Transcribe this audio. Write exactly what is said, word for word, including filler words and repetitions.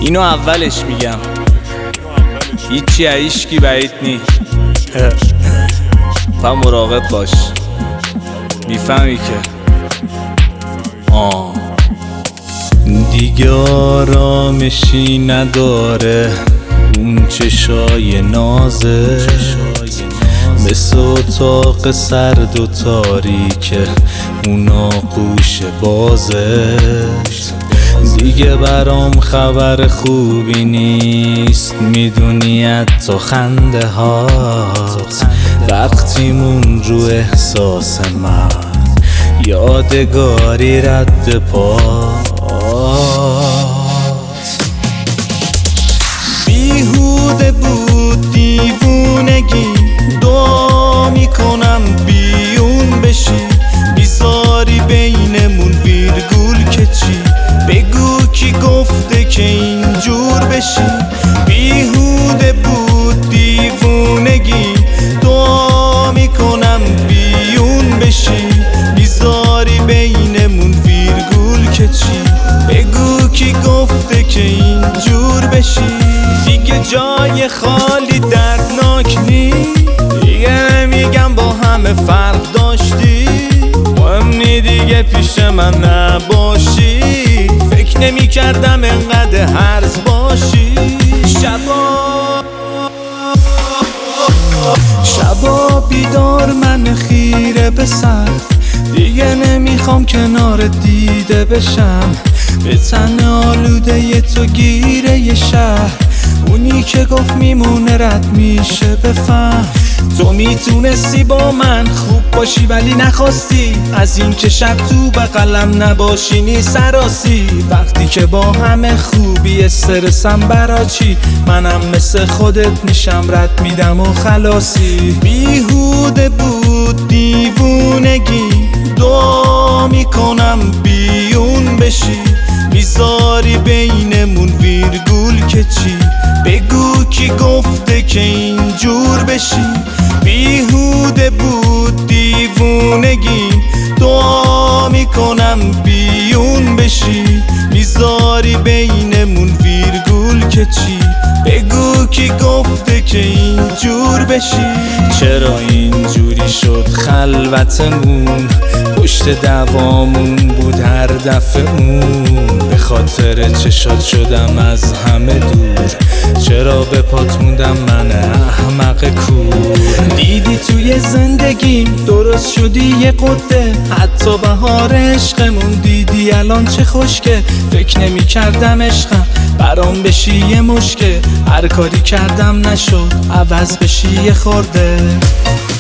اینو اولش میگم، هیچی عیشکی بعید نی. فهم مراقب باش، میفهمی که آه دیگه آرامشی نداره اون چشای نازه، مثل اتاق سرد و تاریکه اون آغوش بازه. دیگه برام خبر خوبی نیست، میدونی حتی خنده هات وقتی مون رو احساس من یادگاری رد پات. بیهوده بود دیوونگی، دعا میکنم بیون بشی، بیزاری بینمون ویرگول که چی، بگو کی گفته که اینجور بشی. بیهوده بود دیوونگی، دعا میکنم بیون بشی، بیزاری بینمون ویرگول که چی، بگو کی گفته که اینجور بشی. دیگه جای خالی دردناک نی، دیگه نمیگم با همه فرق داشتی، مهم نی دیگه پیش من نباشی، فکر نمی کردم انقدر هرز باشی. شبا شبا بیدار من خیره به سقف، دیگه نمیخوام کنار دیده بشم، به تن آلوده ی تو گیره ی شهر، اونی که گفت میمونه رد میشه بفهم. تو میتونستی با من خوب باشی ولی نخواستی، از این که شب تو بغلم نباشینی سراسی، وقتی که با همه خوبی استرسم برا چی، منم مثل خودت میشم رد میدم و خلاصی. بیهوده بود دیوونگی، دعا میکنم بیون بشی، بیزاری بینمون ویرگول که چی، بگو کی گفته که اینجور بشی. بیهوده بود دیوونگی، دعا میکنم بیون بشی، بیزاری بینمون ویرگول که چی، بگو کی گفته که اینجور بشی. چرا اینجوری شد خلوتمون، پشت دوامون بود هر دفعه اون، به خاطر چشات شدم از همه دور، چرا به پات موندم من احمق کور. دیدی توی زندگیم درست شدی یه قده، حتی بهار عشقمون دیدی الان چه خوشگه، فکر نمی کردم عشقم برام بشی یه مشکه، هر کاری کردم نشد عوض بشی یه خورده.